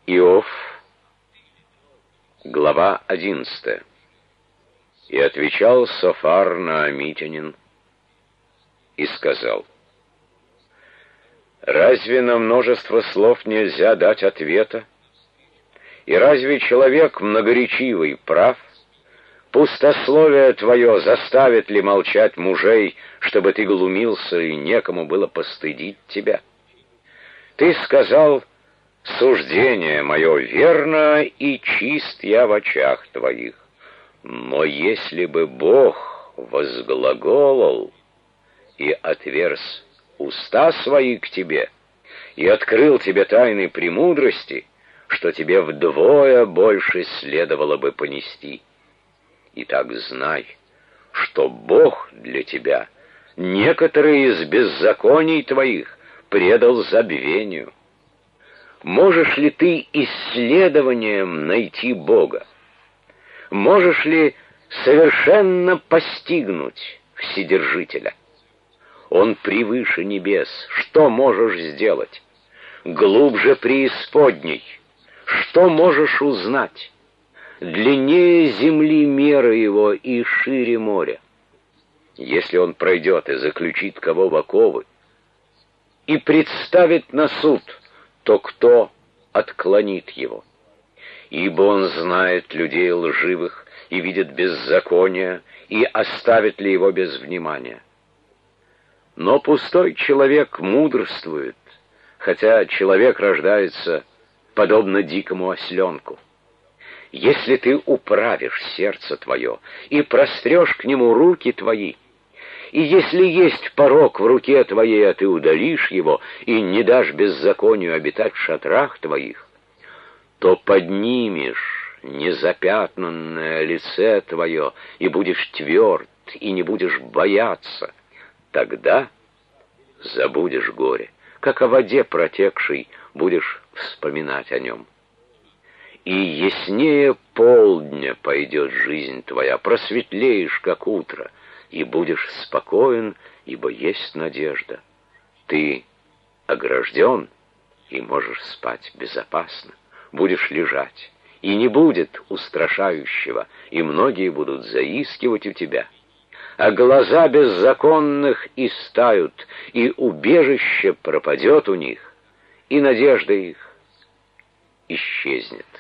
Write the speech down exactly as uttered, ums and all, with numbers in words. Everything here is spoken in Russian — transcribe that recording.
Иов, глава одиннадцатая. И отвечал Софар Наамитянин и сказал: разве на множество слов нельзя дать ответа? И разве человек многоречивый прав? Пустословие твое заставит ли молчать мужей, чтобы ты глумился и некому было постыдить тебя? Ты сказал: суждение мое верно, и чист я в очах твоих. Но если бы Бог возглаголал и отверз уста свои к тебе, и открыл тебе тайны премудрости, что тебе вдвое больше следовало бы понести. Итак, знай, что Бог для тебя некоторые из беззаконий твоих предал забвению. Можешь ли ты исследованием найти Бога? Можешь ли совершенно постигнуть Вседержителя? Он превыше небес. Что можешь сделать? Глубже преисподней. Что можешь узнать? Длиннее земли мера его и шире моря. Если он пройдет и заключит кого в оковы, и представит на суд, то кто отклонит его? Ибо он знает людей лживых и видит беззаконие, и оставит ли его без внимания? Но пустой человек мудрствует, хотя человек рождается подобно дикому осленку. Если ты управишь сердце твое и прострешь к нему руки твои, и если есть порок в руке твоей, а ты удалишь его и не дашь беззаконию обитать в шатрах твоих, то поднимешь незапятнанное лице твое и будешь тверд, и не будешь бояться. Тогда забудешь горе, как о воде протекшей будешь вспоминать о нем. И яснее полдня пойдет жизнь твоя, просветлеешь, как утро, и будешь спокоен, ибо есть надежда. Ты огражден и можешь спать безопасно, будешь лежать, и не будет устрашающего, и многие будут заискивать у тебя. А глаза беззаконных истают, и убежище пропадет у них, и надежда их исчезнет.